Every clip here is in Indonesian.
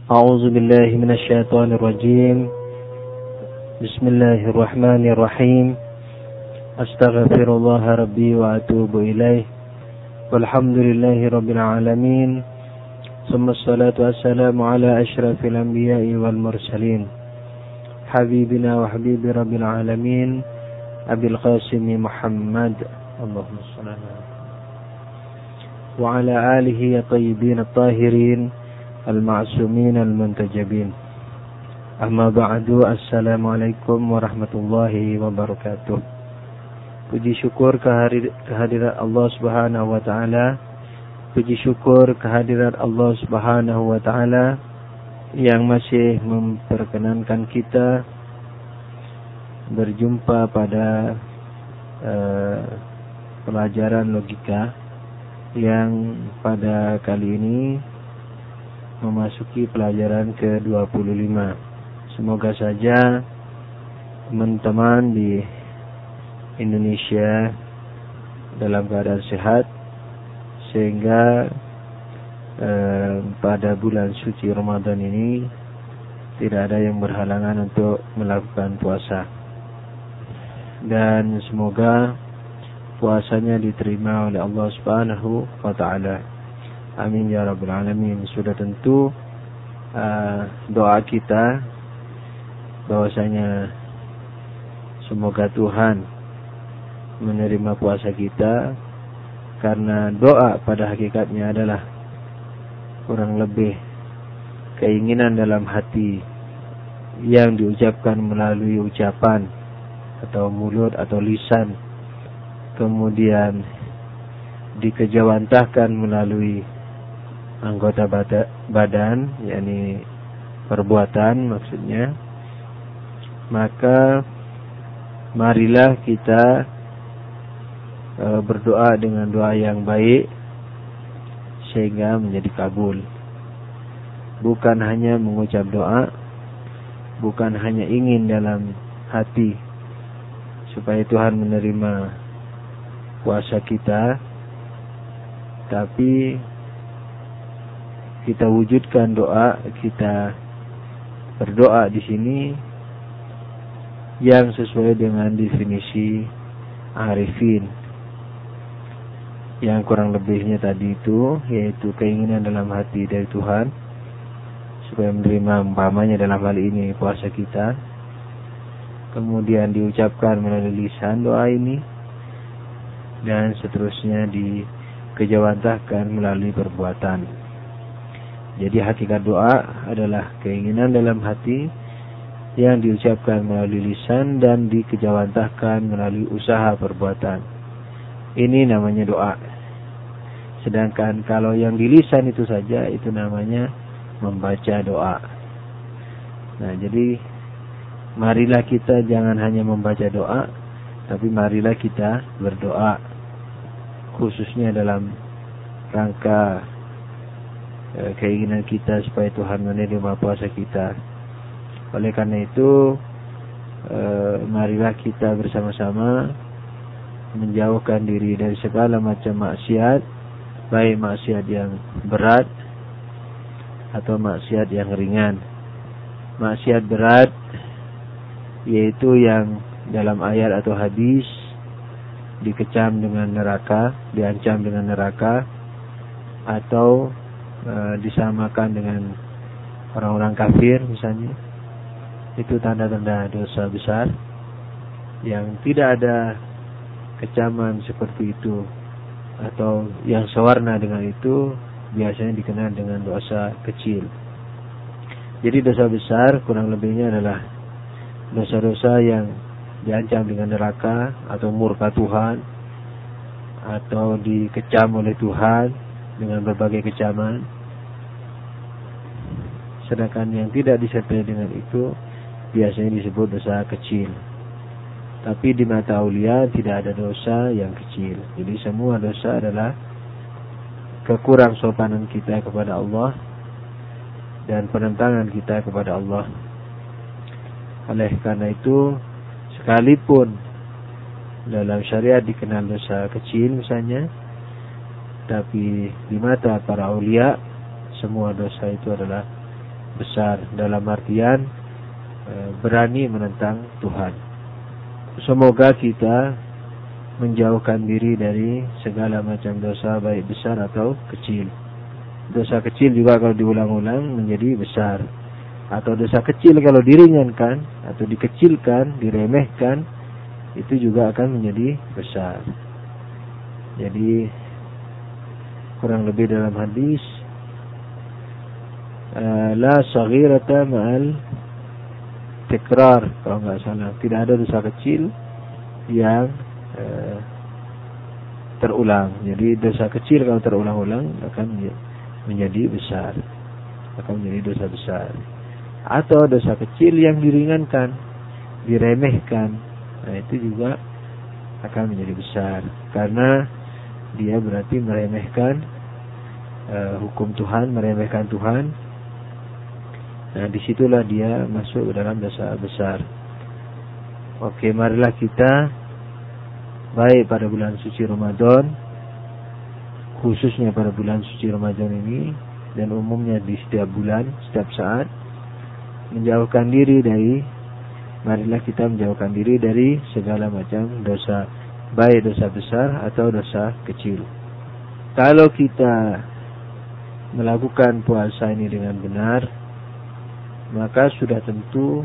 أعوذ بالله من الشيطان الرجيم. بسم الله الرحمن الرحيم. أستغفر الله ربي وأتوب إليه. والحمد لله رب العالمين. ثم الصلاة والسلام على أشرف الأنبياء والمرسلين حبيبنا وحبيب رب العالمين أبي القاسم محمد اللهم صل على وعلى آله الطيبين الطاهرين المعصومين المنتجبين. Amma ba'du. Assalamualaikum warahmatullahi wabarakatuh. Puji syukur kehadirat Allah Subhanahu wa taala. Puji syukur kehadirat Allah Subhanahu wa taala yang masih memperkenankan kita berjumpa pada pelajaran logika yang pada kali ini memasuki pelajaran ke-25. Semoga saja teman-teman di Indonesia dalam keadaan sehat sehingga pada bulan suci Ramadan ini tidak ada yang berhalangan untuk melakukan puasa. Dan semoga puasanya diterima oleh Allah Subhanahu wa taala. Amin ya rabbal alamin. Sudah tentu doa kita bahwasanya semoga Tuhan menerima puasa kita, karena doa pada hakikatnya adalah kurang lebih keinginan dalam hati yang diucapkan melalui ucapan atau mulut atau lisan, kemudian dikejawantahkan melalui anggota badan, yakni perbuatan maksudnya. Maka marilah kita berdoa dengan doa yang baik sehingga menjadi kabul. Bukan hanya mengucap doa, bukan hanya ingin dalam hati supaya Tuhan menerima puasa kita, tapi kita wujudkan doa, kita berdoa di sini yang sesuai dengan definisi arifin, yang kurang lebihnya tadi itu, yaitu keinginan dalam hati dari Tuhan supaya menerima umpamanya dalam hal ini puasa kita, kemudian diucapkan melalui lisan doa ini, dan seterusnya dikejawantahkan melalui perbuatan. Jadi hakikat doa adalah keinginan dalam hati yang diucapkan melalui lisan dan dikejawantahkan melalui usaha perbuatan. Ini namanya doa. Sedangkan kalau yang di lisan itu saja, itu namanya membaca doa. Nah, jadi marilah kita jangan hanya membaca doa, tapi marilah kita berdoa, khususnya dalam rangka keinginan kita supaya Tuhan menerima puasa kita. Oleh karena itu, marilah kita bersama-sama menjauhkan diri dari segala macam maksiat, baik maksiat yang berat atau maksiat yang ringan. Maksiat berat yaitu yang dalam ayat atau hadis dikecam dengan neraka, diancam dengan neraka, atau disamakan dengan orang-orang kafir misalnya. Itu tanda-tanda dosa besar. Yang tidak ada kecaman seperti itu atau yang sewarna dengan itu biasanya dikenal dengan dosa kecil. Jadi dosa besar kurang lebihnya adalah dosa-dosa yang diancam dengan neraka atau murka Tuhan, atau dikecam oleh Tuhan dengan berbagai kecaman. Sedangkan yang tidak disertai dengan itu biasanya disebut dosa kecil. Tapi di mata aulia tidak ada dosa yang kecil. Jadi semua dosa adalah kekurang sopanan kita kepada Allah dan penentangan kita kepada Allah. Oleh karena itu, sekalipun dalam syariat dikenal dosa kecil misalnya, tapi di mata para aulia semua dosa itu adalah besar, dalam artian berani menentang Tuhan. Semoga kita menjauhkan diri dari segala macam dosa, baik besar atau kecil. Dosa kecil juga kalau diulang-ulang menjadi besar, atau dosa kecil kalau diringankan atau dikecilkan, diremehkan, itu juga akan menjadi besar. Jadi kurang lebih dalam hadis, la saghirata ma'al tikrar, kalau nggak salah, tidak ada dosa kecil yang terulang. Jadi dosa kecil kalau terulang-ulang akan menjadi besar, akan menjadi dosa besar. Atau dosa kecil yang diringankan, diremehkan, nah itu juga akan menjadi besar, karena dia berarti meremehkan hukum Tuhan, meremehkan Tuhan. Nah disitulah dia masuk ke dalam dosa besar. Oke, marilah kita baik pada bulan suci Ramadan, khususnya pada bulan suci Ramadan ini, dan umumnya di setiap bulan, setiap saat, marilah kita menjauhkan diri dari segala macam dosa, baik dosa besar atau dosa kecil. Kalau kita melakukan puasa ini dengan benar, maka sudah tentu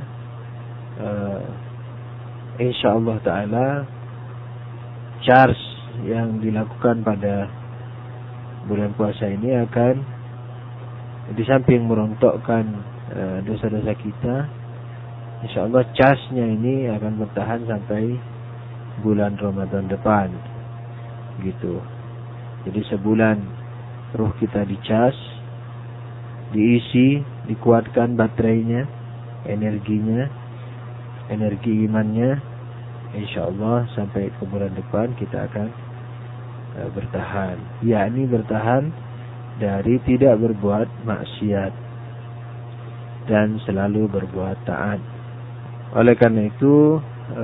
insyaallah ta'ala charge yang dilakukan pada bulan puasa ini akan, di samping merontokkan dosa-dosa kita, insyaallah charge-nya ini akan bertahan sampai bulan Ramadan depan, gitu. Jadi sebulan ruh kita dicas, diisi, dikuatkan baterainya, energinya, energi imannya, insyaallah sampai ke bulan depan kita akan bertahan, yakni bertahan dari tidak berbuat maksiat dan selalu berbuat taat. Oleh karena itu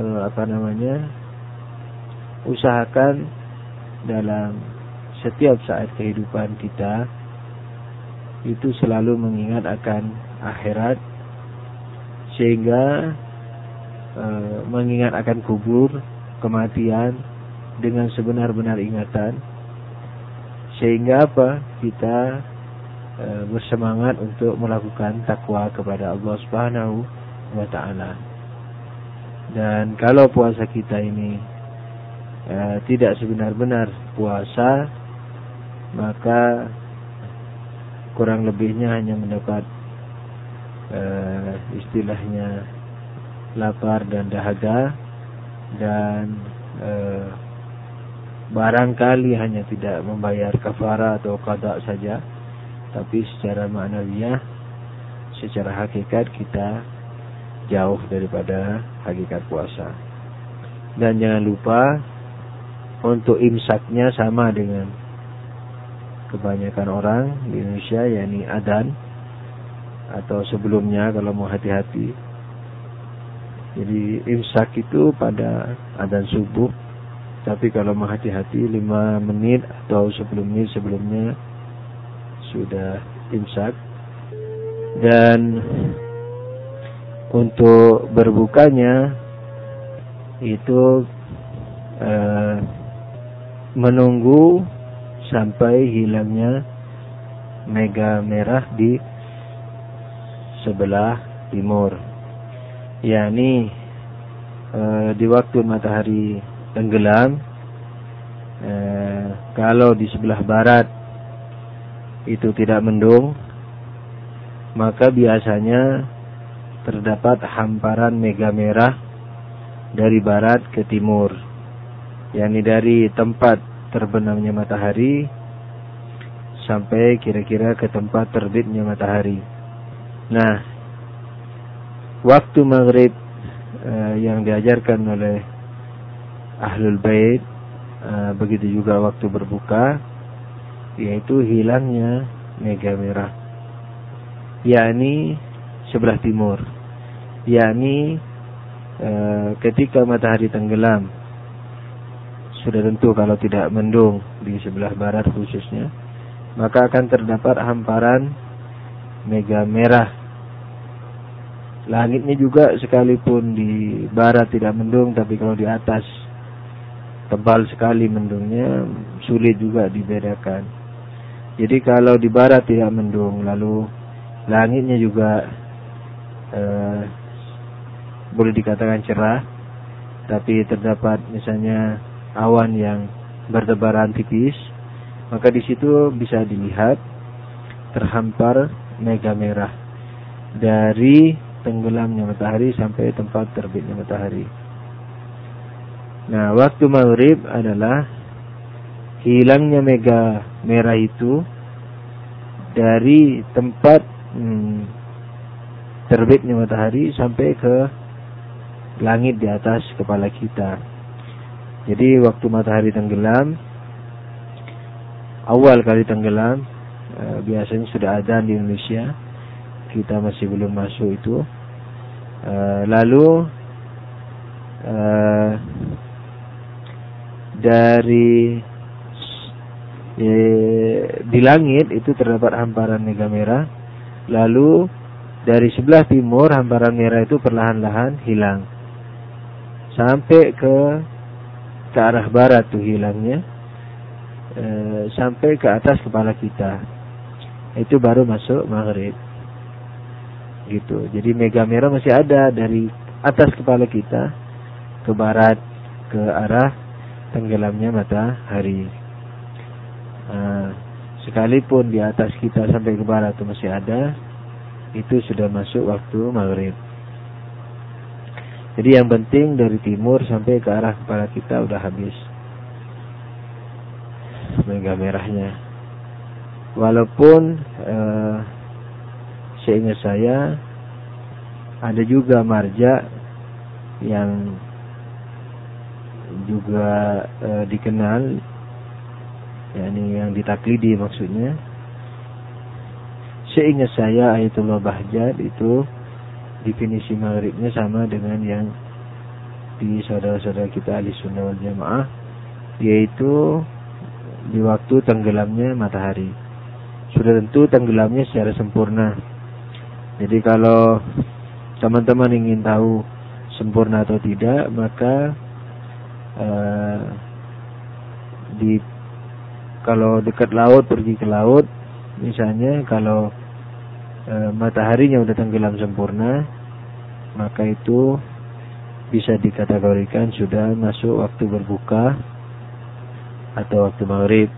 usahakan dalam setiap saat kehidupan kita itu selalu mengingat akan akhirat, sehingga mengingat akan kubur, kematian dengan sebenar-benar ingatan, sehingga kita bersemangat untuk melakukan takwa kepada Allah Subhanahu wa ta'ala. Dan kalau puasa kita ini tidak sebenar-benar puasa, maka kurang lebihnya hanya mendapat istilahnya lapar dan dahaga, dan barangkali hanya tidak membayar kafarah atau qada saja, tapi secara ma'nawiyah, secara hakikat kita jauh daripada hakikat puasa. Dan jangan lupa untuk imsaknya sama dengan kebanyakan orang di Indonesia, yakni adzan, atau sebelumnya kalau mau hati-hati. Jadi imsak itu pada adzan subuh, tapi kalau mau hati-hati 5 menit atau 10 menit sebelumnya sudah imsak. Dan untuk berbukanya itu menunggu sampai hilangnya mega merah di sebelah timur, yakni di waktu matahari tenggelam. Kalau di sebelah barat itu tidak mendung, maka biasanya terdapat hamparan mega merah dari barat ke timur, yakni dari tempat terbenamnya matahari sampai kira-kira ke tempat terbitnya matahari. Nah, waktu maghrib yang diajarkan oleh Ahlul Bait, begitu juga waktu berbuka, yaitu hilangnya mega merah, yakni sebelah timur, yakni ketika matahari tenggelam. Sudah tentu kalau tidak mendung di sebelah barat khususnya, maka akan terdapat hamparan mega merah langitnya juga sekalipun di barat tidak mendung, tapi kalau di atas tebal sekali mendungnya, sulit juga dibedakan. Jadi kalau di barat tidak mendung, lalu langitnya juga boleh dikatakan cerah, tapi terdapat misalnya awan yang bertebaran tipis, maka di situ bisa dilihat terhampar mega merah dari tenggelamnya matahari sampai tempat terbitnya matahari. Nah, waktu maghrib adalah hilangnya mega merah itu dari tempat terbitnya matahari sampai ke langit di atas kepala kita. Jadi waktu matahari tenggelam, awal kali tenggelam, biasanya sudah adzan di Indonesia, kita masih belum masuk itu. Lalu dari di langit itu terdapat hamparan mega merah. Lalu dari sebelah timur hamparan merah itu perlahan-lahan hilang sampai ke arah barat tuh hilangnya, sampai ke atas kepala kita. Itu baru masuk maghrib. Gitu. Jadi mega merah masih ada dari atas kepala kita ke barat, ke arah tenggelamnya matahari. Sekalipun di atas kita sampai ke barat itu masih ada, itu sudah masuk waktu maghrib. Jadi yang penting dari timur sampai ke arah kepala kita udah habis mega merahnya. Walaupun seingat saya ada juga marja yang juga dikenal, yakni yang ditaklidi maksudnya. Seingat saya Ayatullah Bahjat itu definisi maghribnya sama dengan yang di saudara-saudara kita ahli sunnah wal jamaah, yaitu di waktu tenggelamnya matahari. Sudah tentu tenggelamnya secara sempurna. Jadi kalau teman-teman ingin tahu sempurna atau tidak, maka kalau dekat laut, pergi ke laut misalnya, kalau mataharinya udah tenggelam sempurna, maka itu bisa dikategorikan sudah masuk waktu berbuka atau waktu maghrib.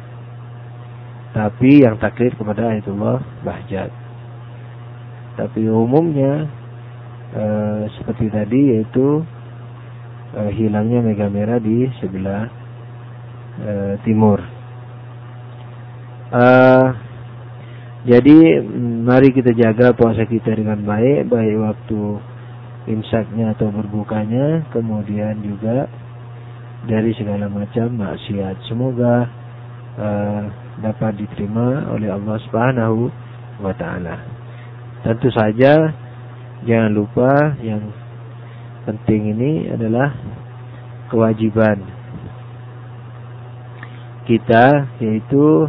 Tapi yang taklid kepada Ayatullah Bahjat. Tapi umumnya seperti tadi, yaitu hilangnya mega merah di sebelah timur. Jadi mari kita jaga puasa kita dengan baik, baik waktu imsaknya atau berbukanya, kemudian juga dari segala macam maksiat. Semoga dapat diterima oleh Allah Subhanahu wa taala. Tentu saja jangan lupa yang penting ini adalah kewajiban kita, yaitu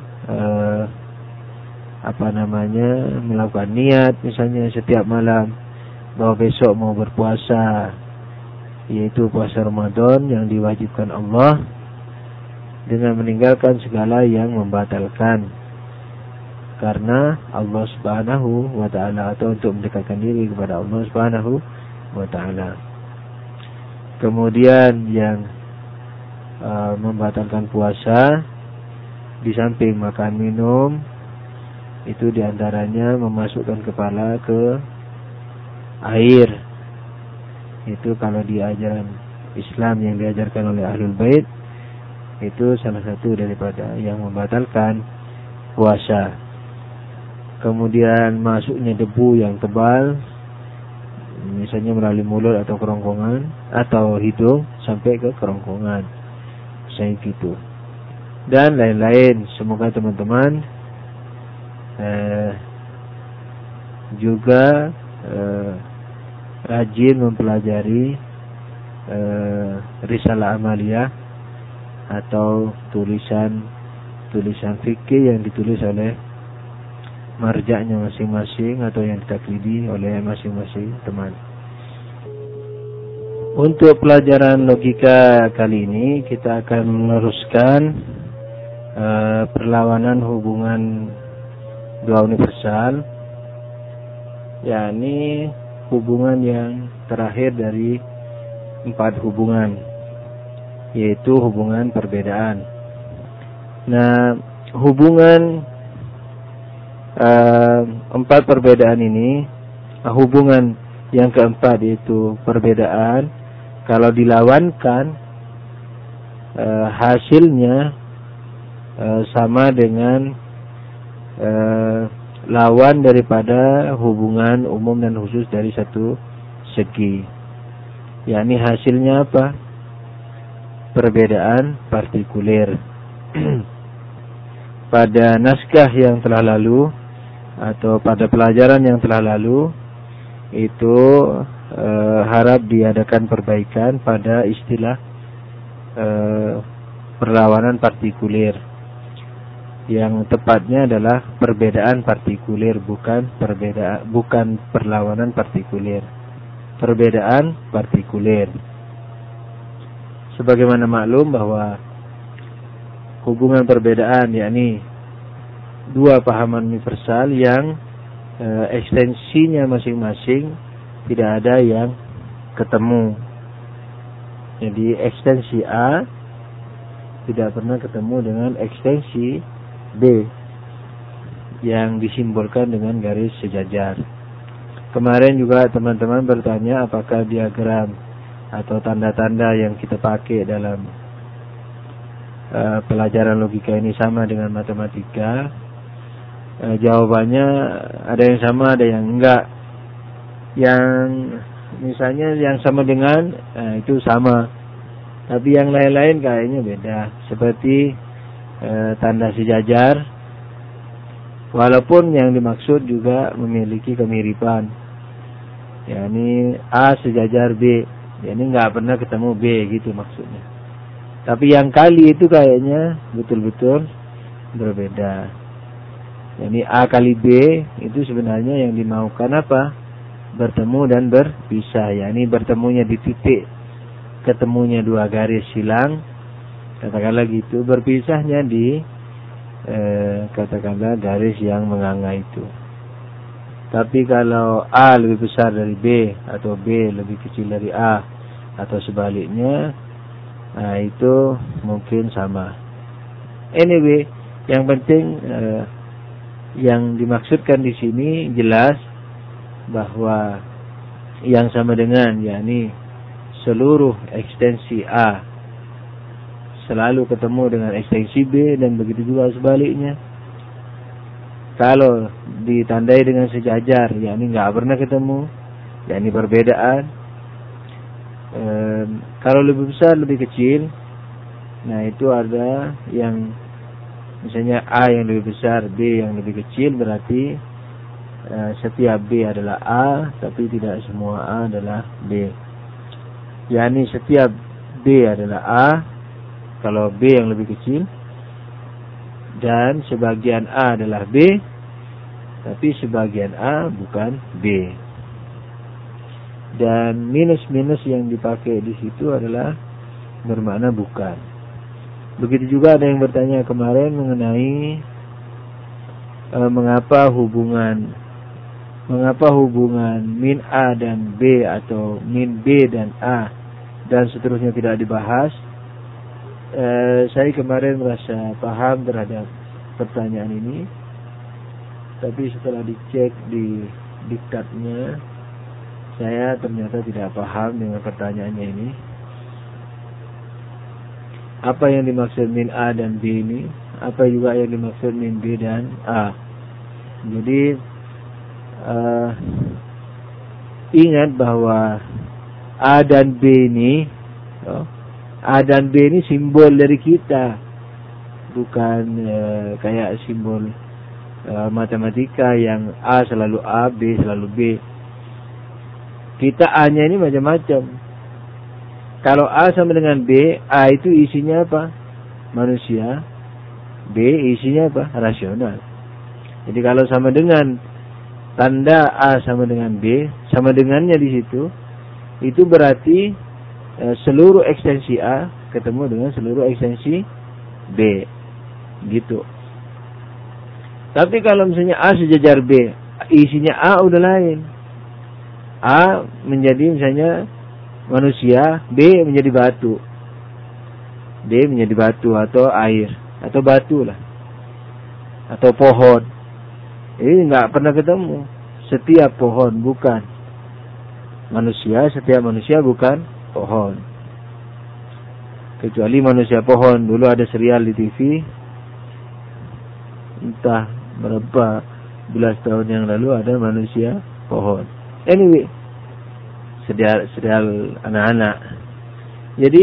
melakukan niat misalnya setiap malam bahwa besok mau berpuasa, yaitu puasa Ramadan yang diwajibkan Allah, dengan meninggalkan segala yang membatalkan karena Allah Subhanahu wa taala, atau untuk mendekatkan diri kepada Allah Subhanahu wa taala. Kemudian yang membatalkan puasa di samping makan minum, itu diantaranya memasukkan kepala ke air. Itu kalau di ajaran Islam yang diajarkan oleh Ahlul Bait, itu salah satu daripada yang membatalkan puasa. Kemudian masuknya debu yang tebal, misalnya melalui mulut atau kerongkongan atau hidung sampai ke kerongkongan, misalnya gitu, dan lain-lain. Semoga teman-teman juga rajin mempelajari risalah amaliyah atau tulisan fikih yang ditulis oleh marja'nya masing-masing atau yang ditaklidi oleh masing-masing teman. Untuk pelajaran logika kali ini kita akan meneruskan perlawanan hubungan dua universal, yakni hubungan yang terakhir dari 4 hubungan, yaitu hubungan perbedaan. Nah, hubungan 4 perbedaan ini, hubungan yang keempat yaitu perbedaan, kalau dilawankan hasilnya sama dengan lawan daripada hubungan umum dan khusus dari satu segi. Yakni hasilnya apa? Perbedaan partikuler. Pada naskah yang telah lalu atau pada pelajaran yang telah lalu itu harap diadakan perbaikan pada istilah perlawanan partikuler. Yang tepatnya adalah perbedaan partikuler, bukan perlawanan partikuler. Perbedaan partikuler. Sebagaimana maklum bahwa hubungan perbedaan yakni dua pahaman universal yang ekstensinya masing-masing tidak ada yang ketemu. Jadi ekstensi A tidak pernah ketemu dengan ekstensi B yang disimbolkan dengan garis sejajar. Kemarin juga teman-teman bertanya apakah diagram atau tanda-tanda yang kita pakai dalam pelajaran logika ini sama dengan matematika. Jawabannya ada yang sama, ada yang enggak. Yang misalnya yang sama dengan itu sama, tapi yang lain-lain kayaknya beda. Seperti tanda sejajar, walaupun yang dimaksud juga memiliki kemiripan, yakni A sejajar B, yakni nggak pernah ketemu B gitu maksudnya. Tapi yang kali itu kayaknya betul-betul berbeda. Yakni A kali B itu sebenarnya yang dimaukan apa? Bertemu dan berpisah, yakni bertemunya di titik, ketemunya dua garis silang, katakanlah gitu, berpisahnya di katakanlah garis yang menganga itu. Tapi kalau A lebih besar dari B atau B lebih kecil dari A atau sebaliknya, nah itu mungkin sama. Anyway, yang penting yang dimaksudkan di sini jelas bahwa yang sama dengan, yakni seluruh ekstensi A selalu ketemu dengan ekstensi B, dan begitu juga sebaliknya. Kalau ditandai dengan sejajar, yakni nggak pernah ketemu, yakni perbedaan. Kalau lebih besar lebih kecil, nah itu ada yang misalnya A yang lebih besar, B yang lebih kecil, berarti setiap B adalah A, tapi tidak semua A adalah B. yakni setiap B adalah A kalau B yang lebih kecil, dan sebagian A adalah B tapi sebagian A bukan B. Dan minus-minus yang dipakai di situ adalah bermakna bukan. Begitu juga ada yang bertanya kemarin mengenai mengapa hubungan min A dan B atau min B dan A dan seterusnya tidak dibahas. Saya kemarin merasa paham terhadap pertanyaan ini, tapi setelah dicek di diktatnya, saya ternyata tidak paham dengan pertanyaannya ini. Apa yang dimaksud min A dan B ini? Apa juga yang dimaksud min B dan A? Jadi ingat bahwa A dan B ini, A dan B ini simbol dari kita, bukan kayak simbol matematika yang A selalu A, B selalu B. Kita A-nya ini macam-macam. Kalau A sama dengan B, A itu isinya apa? Manusia. B isinya apa? Rasional. Jadi kalau sama dengan tanda A sama dengan B, sama dengannya di situ, itu berarti seluruh ekstensi A ketemu dengan seluruh ekstensi B. Gitu. Tapi kalau misalnya A sejajar B, isinya A udah lain. A menjadi misalnya manusia, B menjadi batu. B menjadi batu atau air atau batu lah. Atau pohon. Ini nggak pernah ketemu. Setiap pohon bukan manusia, setiap manusia bukan pohon. Kecuali manusia pohon. Dulu ada serial di TV, entah berapa belas tahun yang lalu ada manusia pohon. Anyway, serial anak-anak. Jadi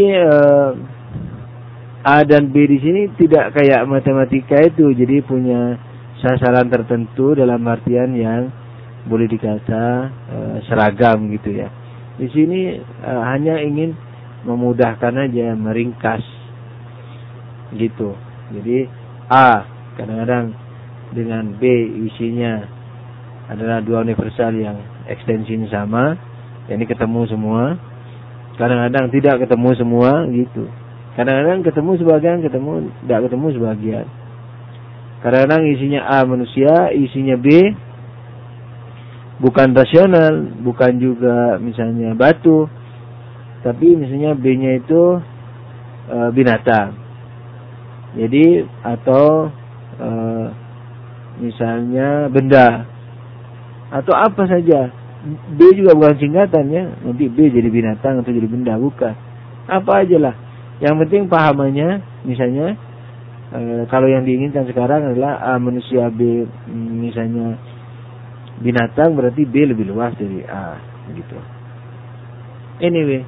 A dan B di sini tidak kayak matematika itu, jadi punya sasaran tertentu dalam artian yang boleh dikata seragam gitu ya. Di sini hanya ingin memudahkan aja, meringkas gitu. Jadi A kadang-kadang dengan B isinya adalah dua universal yang ekstensinya sama, ini ketemu semua. Kadang-kadang tidak ketemu semua gitu. Kadang-kadang ketemu sebagian, tidak ketemu sebagian. Kadang-kadang isinya A manusia, isinya B bukan rasional, bukan juga misalnya batu, tapi misalnya B-nya itu binatang. Jadi atau misalnya benda atau apa saja. B juga bukan singkatannya, nanti B jadi binatang atau jadi benda, bukan. Apa aja lah. Yang penting pahamannya, misalnya kalau yang diinginkan sekarang adalah A manusia, B misalnya binatang, berarti B lebih luas dari A, gitu. Anyway,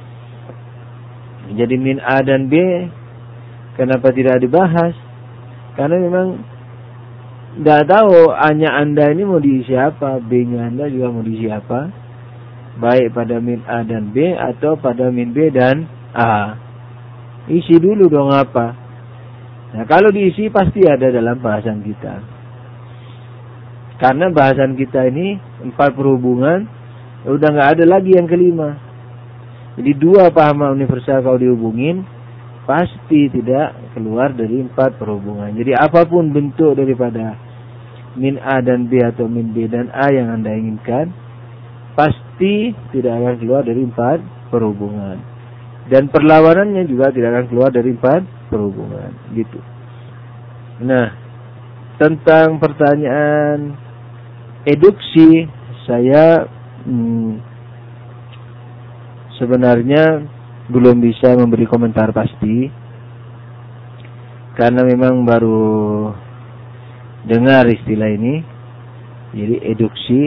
jadi min A dan B kenapa tidak dibahas? Karena memang tidak tahu A-nya Anda ini mau diisi apa, B-nya Anda juga mau diisi apa, baik pada min A dan B atau pada min B dan A. Isi dulu dong apa. Nah kalau diisi pasti ada dalam bahasan kita. Karena bahasan kita ini 4 perhubungan, udah nggak ada lagi yang kelima. Jadi 2 pahaman universal kalau dihubungin pasti tidak keluar dari 4 perhubungan. Jadi apapun bentuk daripada min A dan B atau min B dan A yang Anda inginkan, pasti tidak akan keluar dari 4 perhubungan. Dan perlawanannya juga tidak akan keluar dari 4 perhubungan. Gitu. Nah, tentang pertanyaan eduksi, saya sebenarnya belum bisa memberi komentar pasti, karena memang baru dengar istilah ini. Jadi eduksi,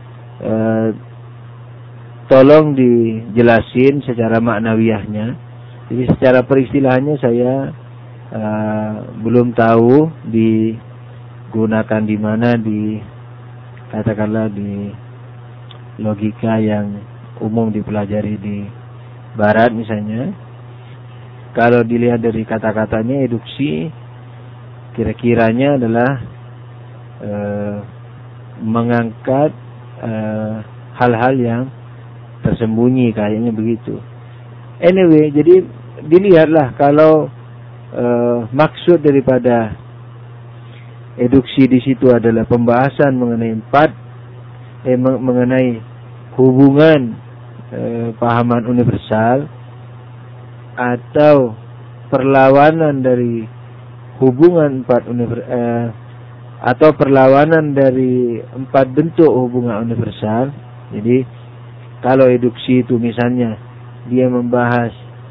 tolong dijelasin secara maknawiyahnya. Jadi secara peristilahannya saya belum tahu digunakan di mana, di katakanlah di logika yang umum dipelajari di Barat misalnya. Kalau dilihat dari kata-katanya, eduksi kira-kiranya adalah mengangkat hal-hal yang tersembunyi, kayaknya begitu. Anyway, jadi dilihatlah kalau maksud daripada eduksi di situ adalah pembahasan mengenai mengenai hubungan pahaman universal atau perlawanan dari hubungan atau perlawanan dari 4 bentuk hubungan universal. Jadi kalau eduksi itu misalnya dia membahas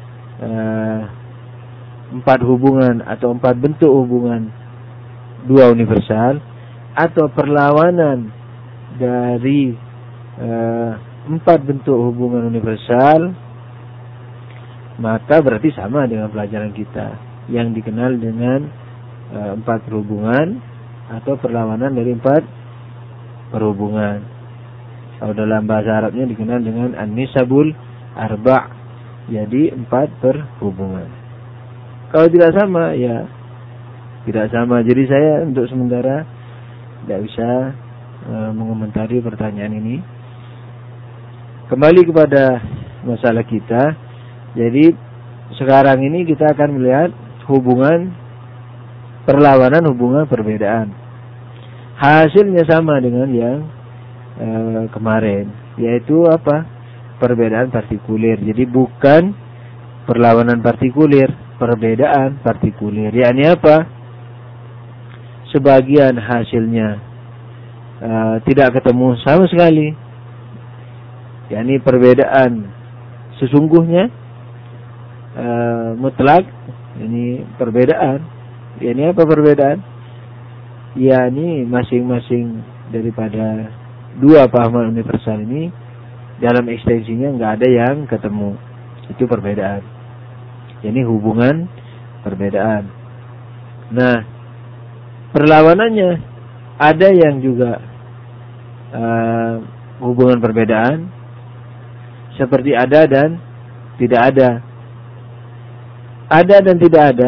4 hubungan atau 4 bentuk hubungan 2 universal, atau perlawanan dari 4 bentuk hubungan universal, maka berarti sama dengan pelajaran kita yang dikenal dengan 4 perhubungan atau perlawanan dari 4 perhubungan. Kalau dalam bahasa Arabnya dikenal dengan an-nisabul arba', jadi 4 perhubungan. Kalau tidak sama, ya tidak sama. Jadi saya untuk sementara tidak bisa mengomentari pertanyaan ini. Kembali kepada masalah kita. Jadi sekarang ini kita akan melihat hubungan perlawanan, hubungan perbedaan. Hasilnya sama dengan yang kemarin, yaitu apa? Perbedaan partikulir. Jadi bukan perlawanan partikulir, perbedaan partikulir. Yakni apa? Sebagian hasilnya tidak ketemu sama sekali. Yakni perbedaan sesungguhnya mutlak. Ini perbedaan. Yakni apa perbedaan? Yakni masing-masing daripada dua pahaman universal ini dalam ekstensinya nggak ada yang ketemu. Itu perbedaan. Ini hubungan perbedaan. Nah, perlawanannya ada yang juga hubungan perbedaan seperti ada dan tidak ada. Ada dan tidak ada.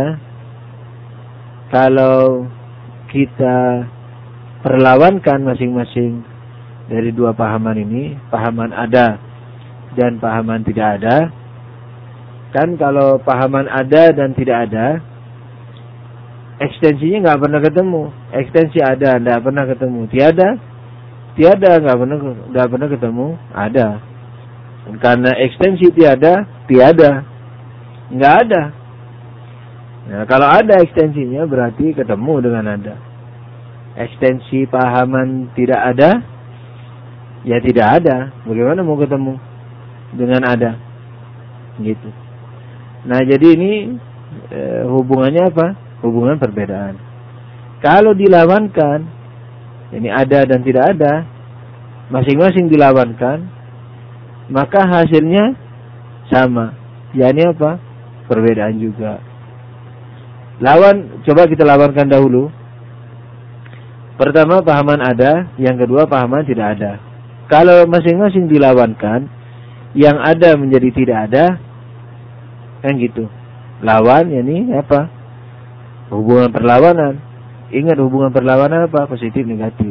Kalau kita perlawankan masing-masing dari dua pahaman ini, pahaman ada dan pahaman tidak ada. Kan kalau pahaman ada dan tidak ada, ekstensinya nggak pernah ketemu. Ekstensi ada nggak pernah ketemu. Tiada nggak pernah ketemu. Ada. Dan karena ekstensi tiada nggak ada. Nah, kalau ada ekstensinya berarti ketemu dengan ada. Ekstensi pahaman tidak ada, ya tidak ada. Bagaimana mau ketemu dengan ada? Gitu. Nah, jadi ini hubungannya apa? Hubungan perbedaan. Kalau dilawankan, ini ada dan tidak ada, masing-masing dilawankan, maka hasilnya sama. yakni apa? Perbedaan juga. Coba kita lawankan dahulu. Pertama pahaman ada, yang kedua pahaman tidak ada. Kalau masing-masing dilawankan, yang ada menjadi tidak ada, kan gitu. Lawan, yakni apa? Hubungan perlawanan. Ingat hubungan perlawanan apa? Positif negatif.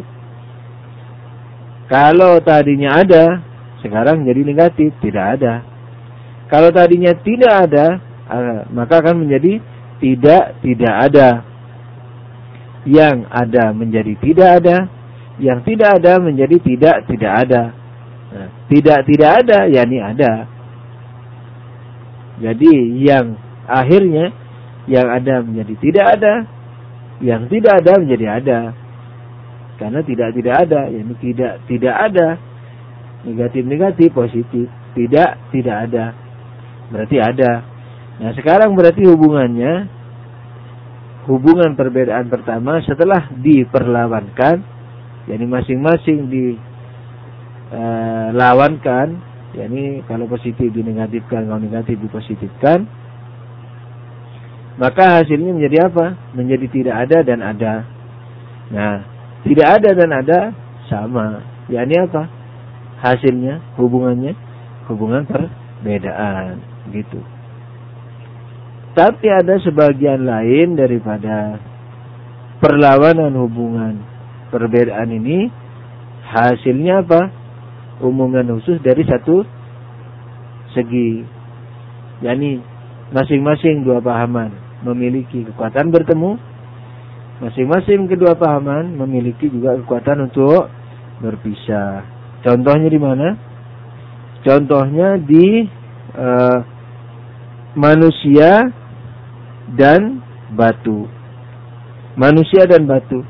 Kalau tadinya ada, sekarang jadi negatif, tidak ada. Kalau tadinya tidak ada, maka akan menjadi tidak ada. Yang ada menjadi tidak ada, yang tidak ada menjadi tidak ada. Nah, tidak ada, yakni ada. Jadi yang akhirnya yang ada menjadi tidak ada, yang tidak ada menjadi ada. Karena tidak ada, yakni tidak ada. Negatif positif, tidak ada. Berarti ada. Nah, sekarang berarti hubungan perbedaan pertama setelah diperlawankan, yakni masing-masing dilawankan, yakni kalau positif dinegatifkan, kalau negatif dipositifkan, maka hasilnya menjadi apa? Menjadi tidak ada dan ada. Nah, tidak ada dan ada sama, yakni apa? Hasilnya, hubungannya, hubungan perbedaan, gitu. Tapi ada sebagian lain daripada perlawanan hubungan perbedaan ini, hasilnya apa? Umum dan khusus dari satu segi. yakni masing-masing dua pahaman memiliki kekuatan bertemu, masing-masing kedua pahaman memiliki juga kekuatan untuk berpisah. Contohnya di mana? Contohnya di manusia dan batu. Manusia dan batu.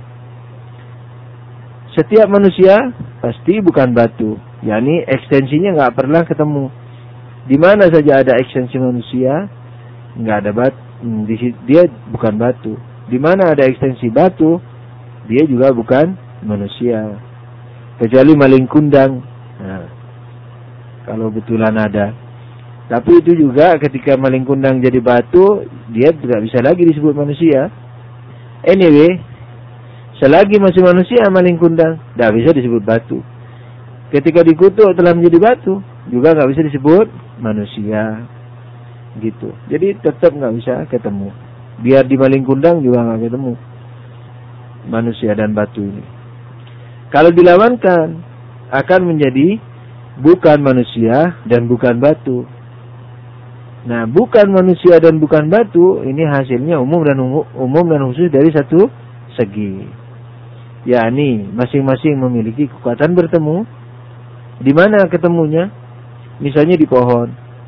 Setiap manusia pasti bukan batu, yakni ekstensinya nggak pernah ketemu. Di mana saja ada ekstensi manusia, nggak ada batu, dia bukan batu. Di mana ada ekstensi batu, dia juga bukan manusia. Kecuali maling kundang. Nah, kalau betulan ada. Tapi itu juga ketika maling kundang jadi batu, dia tidak bisa lagi disebut manusia. Anyway, selagi masih manusia maling kundang, tidak bisa disebut batu. Ketika dikutuk telah menjadi batu, juga nggak bisa disebut manusia. Gitu. Jadi tetap nggak bisa ketemu. Biar di maling kundang juga nggak ketemu manusia dan batu ini. Kalau dilawankan akan menjadi bukan manusia dan bukan batu. Nah, bukan manusia dan bukan batu ini hasilnya umum dan khusus dari satu segi. Yakni masing-masing memiliki kekuatan bertemu. Di mana ketemunya? Misalnya di pohon.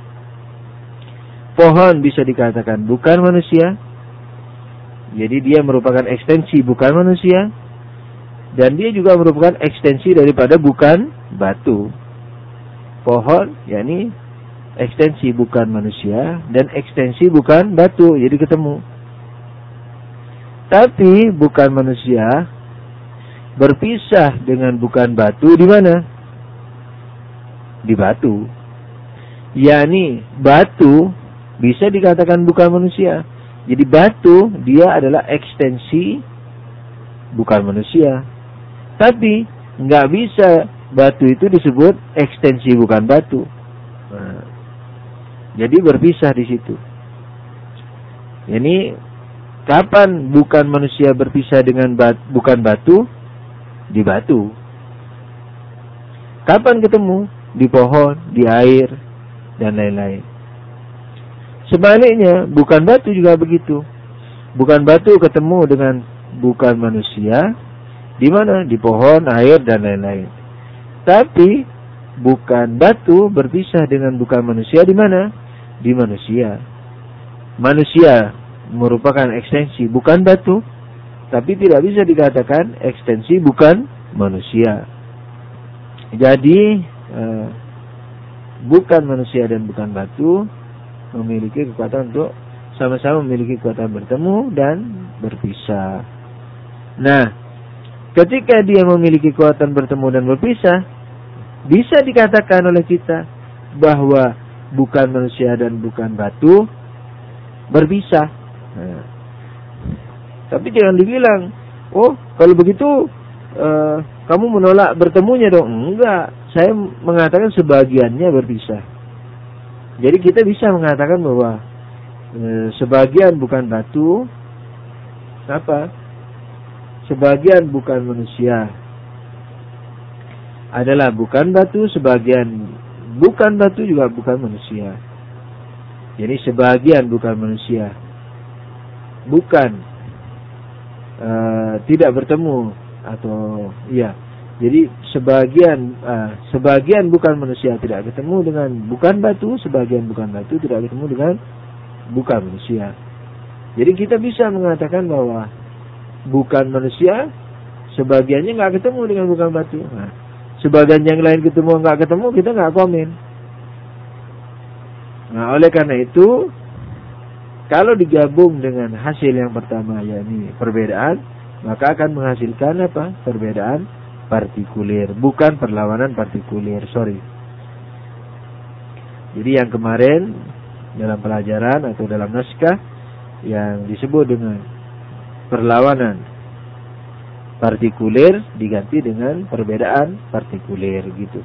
Pohon bisa dikatakan bukan manusia. Jadi dia merupakan ekstensi bukan manusia. Dan dia juga merupakan ekstensi daripada bukan batu. Pohon, yakni ekstensi bukan manusia dan ekstensi bukan batu, jadi ketemu. Tapi bukan manusia berpisah dengan bukan batu di mana? Di batu. Yakni batu bisa dikatakan bukan manusia. Jadi batu dia adalah ekstensi bukan manusia. Tapi nggak bisa batu itu disebut ekstensi bukan batu. Nah, jadi berpisah di situ. Ini kapan bukan manusia berpisah dengan bukan batu? Di batu. Kapan ketemu? Di pohon, di air, dan lain-lain. Sebaliknya, bukan batu juga begitu. Bukan batu ketemu dengan bukan manusia. Di mana? Di pohon, air, dan lain-lain. Tapi bukan batu berpisah dengan bukan manusia di mana? Di manusia. Manusia merupakan ekstensi bukan batu, tapi tidak bisa dikatakan ekstensi bukan manusia. Jadi bukan manusia dan bukan batu memiliki kekuatan untuk sama-sama memiliki kekuatan bertemu dan berpisah. Nah, ketika dia memiliki kekuatan bertemu dan berpisah, bisa dikatakan oleh kita bahwa bukan manusia dan bukan batu berpisah. Nah, tapi jangan dibilang, oh kalau begitu kamu menolak bertemunya dong. Enggak, saya mengatakan sebagiannya berpisah. Jadi kita bisa mengatakan bahwa sebagian bukan batu, apa? Sebagian bukan manusia adalah bukan batu, sebagian bukan batu juga bukan manusia. Jadi sebagian bukan manusia, bukan tidak bertemu atau iya. Jadi sebagian bukan manusia tidak ketemu dengan bukan batu, sebagian bukan batu tidak ketemu dengan bukan manusia. Jadi kita bisa mengatakan bahwa bukan manusia sebagiannya nggak ketemu dengan bukan batu. Nah, sebagian yang lain ketemu nggak ketemu, kita nggak komen. Nah, oleh karena itu kalau digabung dengan hasil yang pertama yakni perbedaan, maka akan menghasilkan apa? Perbedaan partikulir, bukan perlawanan partikulir, Jadi yang kemarin dalam pelajaran atau dalam naskah yang disebut dengan perlawanan partikulir diganti dengan perbedaan partikulir gitu.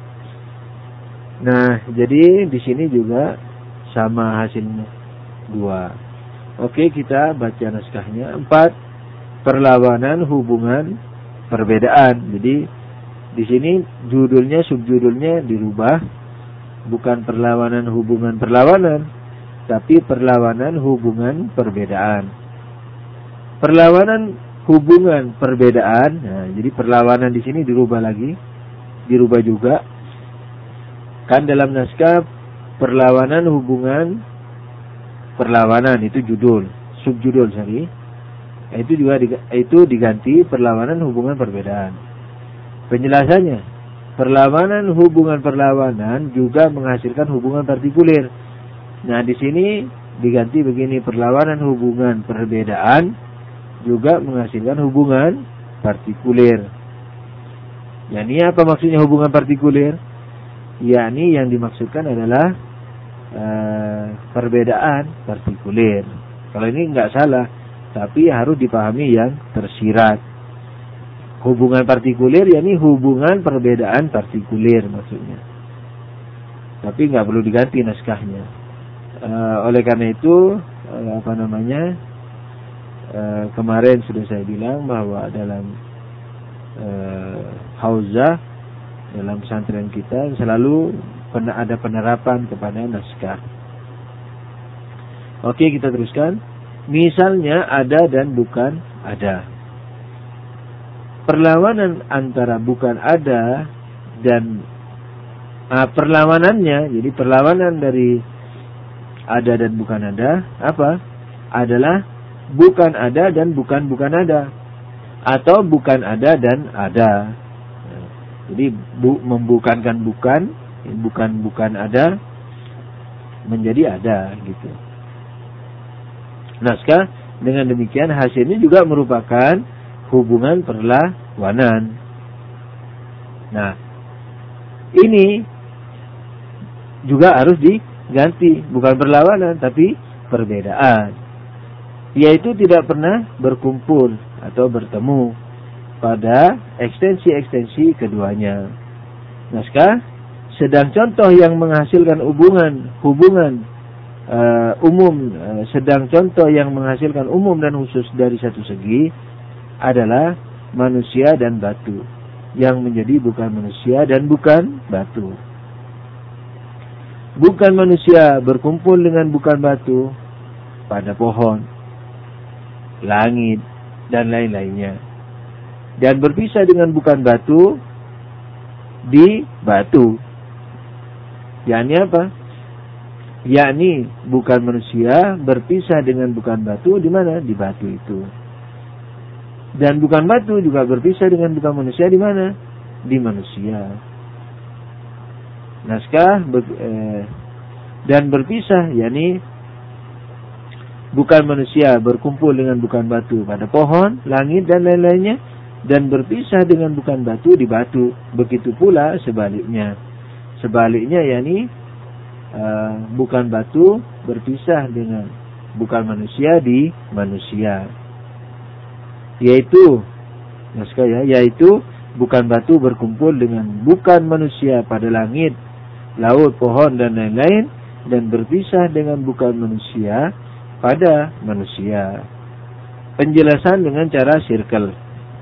Nah, jadi di sini juga sama hasilnya 2. Oke, kita baca naskahnya. 4. Perlawanan hubungan perbedaan. Jadi di sini judulnya, subjudulnya dirubah, bukan perlawanan hubungan perlawanan, tapi perlawanan hubungan perbedaan. Perlawanan hubungan perbedaan. Nah, jadi perlawanan di sini dirubah juga. Kan dalam naskah perlawanan hubungan perlawanan itu judul, subjudul itu juga itu diganti perlawanan hubungan perbedaan. Penjelasannya, perlawanan hubungan perlawanan juga menghasilkan hubungan partikulir. Nah, di sini diganti begini, perlawanan hubungan perbedaan juga menghasilkan hubungan partikulir. Yani apa maksudnya hubungan partikulir? Yani yang dimaksudkan adalah perbedaan partikulir. Kalau ini enggak salah, tapi harus dipahami yang tersirat. Hubungan partikulir yakni hubungan perbedaan partikulir maksudnya. Tapi enggak perlu diganti naskahnya. Oleh karena itu kemarin sudah saya bilang bahwa dalam hauzah dalam pesantren kita selalu ada penerapan kepada naskah. Oke, kita teruskan. Misalnya ada dan bukan ada. Perlawanan antara bukan ada dan perlawanannya, jadi perlawanan dari ada dan bukan ada apa? Adalah bukan ada dan bukan ada, atau bukan ada dan ada. Jadi membukankan bukan ada menjadi ada gitu. Naskah dengan demikian hasilnya juga merupakan hubungan perlawanan. Nah, ini juga harus diganti, bukan perlawanan tapi perbedaan. Yaitu tidak pernah berkumpul atau bertemu pada ekstensi-ekstensi keduanya. Naskah sedang contoh yang menghasilkan hubungan umum, sedang contoh yang menghasilkan umum dan khusus dari satu segi adalah manusia dan batu, yang menjadi bukan manusia dan bukan batu. Bukan manusia berkumpul dengan bukan batu pada pohon, langit, dan lain-lainnya. Dan berpisah dengan bukan batu di batu. Yakni apa? Yakni bukan manusia berpisah dengan bukan batu di mana? Di batu itu. Dan bukan batu juga berpisah dengan bukan manusia di mana? Di manusia. Naskah dan berpisah, yakni bukan manusia berkumpul dengan bukan batu pada pohon, langit, dan lain-lainnya, dan berpisah dengan bukan batu di batu. Begitu pula sebaliknya. Sebaliknya, yakni bukan batu berpisah dengan bukan manusia di manusia. Yaitu naskah yaitu bukan batu berkumpul dengan bukan manusia pada langit, laut, pohon, dan lain-lain, dan berpisah dengan bukan manusia pada manusia. Penjelasan dengan cara sirkel.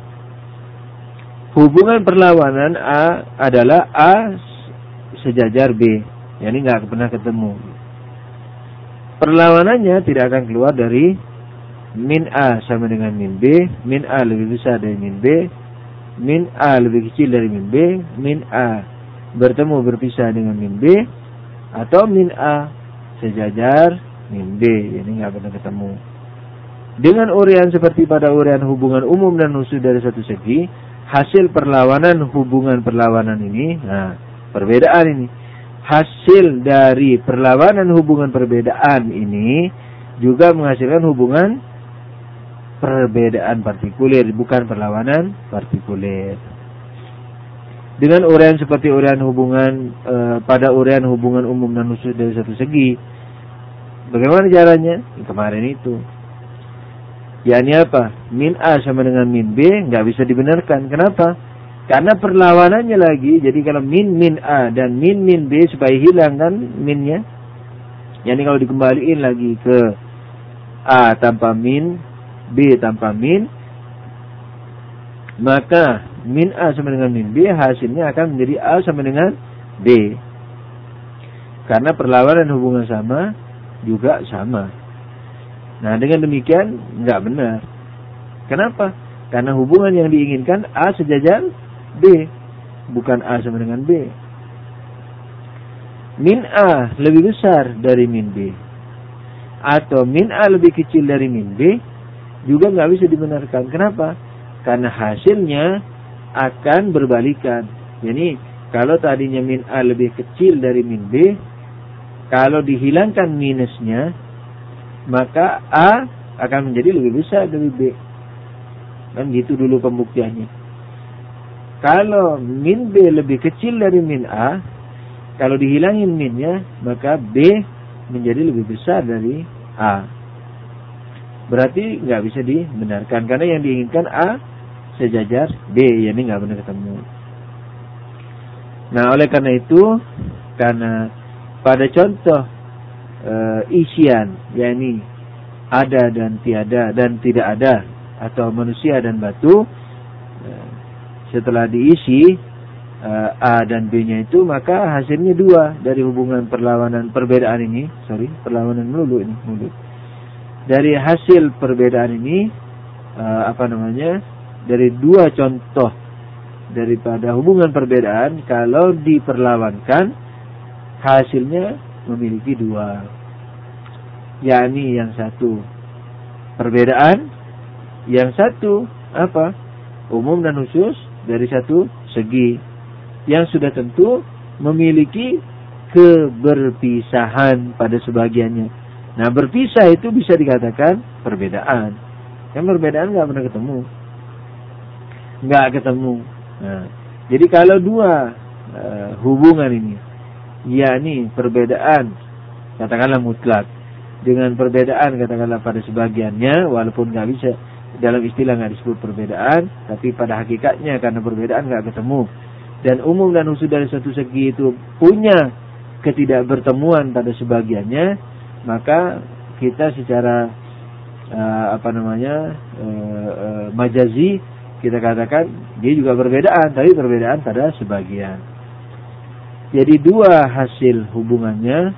Hubungan perlawanan A adalah A sejajar B, yakni nggak pernah ketemu. Perlawanannya tidak akan keluar dari min A sama dengan min B, min A lebih besar dari min B, min A lebih kecil dari min B, min A bertemu berpisah dengan min B, atau min A sejajar min B, ini nggak pernah ketemu. Dengan uraian seperti pada uraian hubungan umum dan khusus dari satu segi, hasil perlawanan hubungan perlawanan ini, nah perbedaan ini, hasil dari perlawanan hubungan perbedaan ini juga menghasilkan hubungan perbedaan partikuler, bukan perlawanan partikuler. Dengan uraian seperti uraian hubungan pada uraian hubungan umum dan khusus dari satu segi, bagaimana caranya? Kemarin itu. Yakni apa? Min A sama dengan min B nggak bisa dibenarkan. Kenapa? Karena perlawanannya lagi. Jadi kalau min A dan min B supaya hilang kan minnya. Yani kalau dikembaliin lagi ke A tanpa min, B tanpa min, maka min A sama dengan min B hasilnya akan menjadi A sama dengan B. Karena perlawanan hubungan sama juga sama. Nah, dengan demikian enggak benar. Kenapa? Karena hubungan yang diinginkan A sejajar B, bukan A sama dengan B. Min A lebih besar dari min B, atau min A lebih kecil dari min B, juga enggak bisa dibenarkan. Kenapa? Karena hasilnya akan berbalikan. Jadi, kalau tadinya min A lebih kecil dari min B, kalau dihilangkan minusnya, maka A akan menjadi lebih besar dari B. Kan gitu dulu pembuktiannya. Kalau min B lebih kecil dari min A, kalau dihilangin minnya, maka B menjadi lebih besar dari A. Berarti nggak bisa dibenarkan, karena yang diinginkan A sejajar B, yani nggak benar ketemu. Nah, oleh karena itu, karena pada contoh isian, yakni ada dan tiada dan tidak ada, atau manusia dan batu, setelah diisi A dan B-nya itu, maka hasilnya 2 dari hubungan perlawanan perbedaan ini. Perlawanan melulu ini. Dari hasil perbedaan ini, dari 2 contoh daripada hubungan perbedaan, kalau diperlawankan, hasilnya memiliki 2. Yakni yang satu perbedaan, yang satu umum dan khusus dari satu segi, yang sudah tentu memiliki keberpisahan pada sebagiannya. Nah, berpisah itu bisa dikatakan perbedaan. Kan perbedaan nggak pernah ketemu. Nah, jadi kalau 2 hubungan ini, yakni perbedaan katakanlah mutlak dengan perbedaan katakanlah pada sebagiannya, walaupun nggak bisa dalam istilah nggak disebut perbedaan, tapi pada hakikatnya karena perbedaan nggak ketemu, dan umum dan khusus dari satu segi itu punya ketidakbertemuan pada sebagiannya, maka kita secara majazi kita katakan dia juga perbedaan, tapi perbedaan pada sebagian. Jadi 2 hasil hubungannya,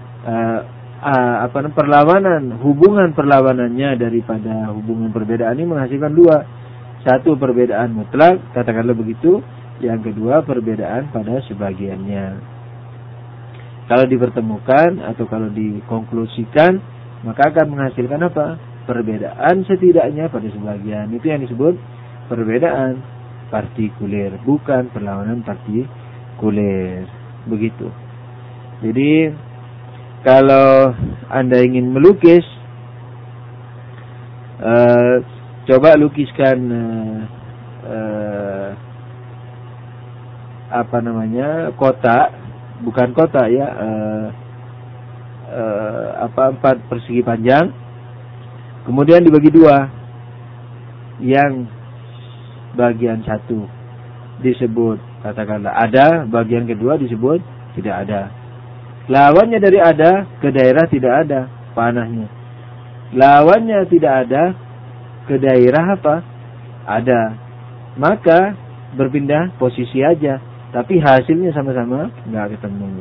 hubungan perlawanannya daripada hubungan perbedaan ini menghasilkan 2. Satu perbedaan mutlak, katakanlah begitu. Yang kedua perbedaan pada sebagiannya. Kalau dipertemukan atau kalau dikonklusikan, maka akan menghasilkan perbedaan setidaknya pada sebagian. Itu yang disebut perbedaan partikuler, bukan perlawanan partikuler. Begitu. Jadi kalau Anda ingin melukis, coba lukiskan kotak, bukan kotak ya, 4 persegi panjang, kemudian dibagi 2. Yang bagian satu disebut katakanlah ada, bagian kedua disebut tidak ada. Lawannya dari ada ke daerah tidak ada panahnya. Lawannya tidak ada ke daerah ada. Maka berpindah posisi aja, tapi hasilnya sama-sama nggak ketemu.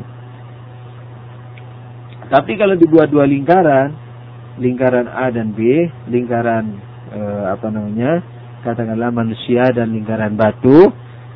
Tapi kalau dibuat 2 lingkaran A dan B, lingkaran katakanlah manusia dan lingkaran batu.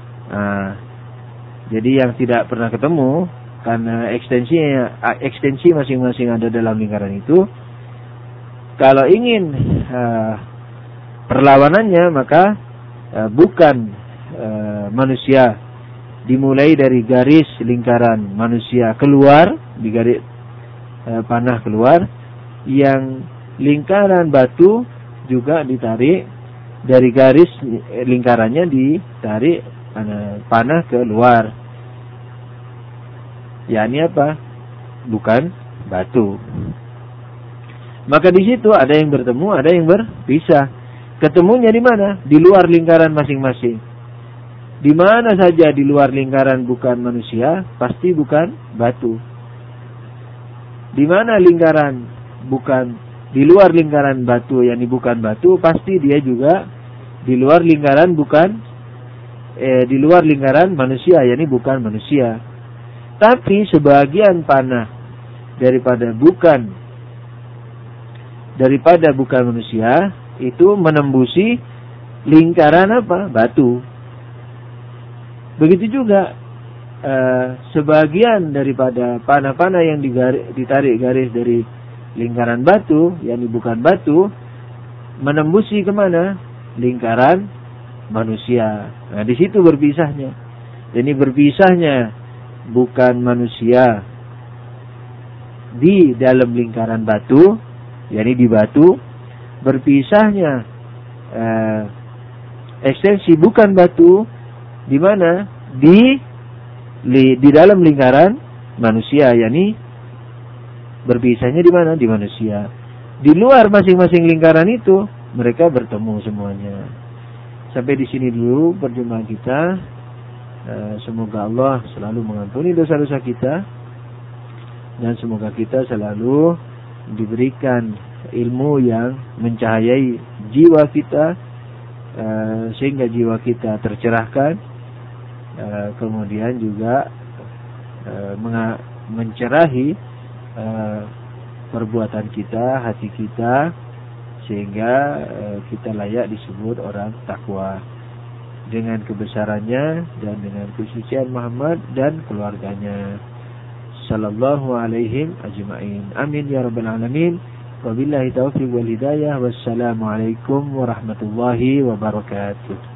Jadi yang tidak pernah ketemu karena ekstensi masing-masing ada dalam lingkaran itu. Kalau ingin perlawanannya, maka bukan manusia dimulai dari garis lingkaran manusia keluar, di garis panah keluar, yang lingkaran batu juga ditarik dari garis lingkarannya, ditarik panah keluar. yakni apa? Bukan batu. Maka di situ ada yang bertemu, ada yang berpisah. Ketemunya di mana? Di luar lingkaran masing-masing. Di mana saja di luar lingkaran bukan manusia, pasti bukan batu. Di mana lingkaran bukan di luar lingkaran batu, yakni bukan batu, pasti dia juga di luar lingkaran di luar lingkaran manusia, yakni bukan manusia. Tapi sebagian panah daripada bukan manusia itu menembusi lingkaran apa? Batu. Begitu juga sebagian daripada panah-panah yang ditarik garis dari lingkaran batu, yakni bukan batu, menembusi kemana? Lingkaran manusia. Nah, di situ berpisahnya. Jadi berpisahnya bukan manusia di dalam lingkaran batu, yakni di batu. Berpisahnya ekstensi bukan batu di mana? Di dalam lingkaran manusia, yakni berpisahnya di mana? Di manusia. Di luar masing-masing lingkaran itu mereka bertemu semuanya. Sampai di sini dulu perjumpaan kita. Semoga Allah selalu mengampuni dosa-dosa kita dan semoga kita selalu diberikan ilmu yang mencahayai jiwa kita sehingga jiwa kita tercerahkan, kemudian juga mencerahi perbuatan kita, hati kita, sehingga kita layak disebut orang takwa dengan kebesarannya dan dengan kesucian Muhammad dan keluarganya sallallahu alaihim ajma'in. Amin ya rabbal alamin. Wabillahi taufiq wal hidayah. Wassalamualaikum warahmatullahi wabarakatuh.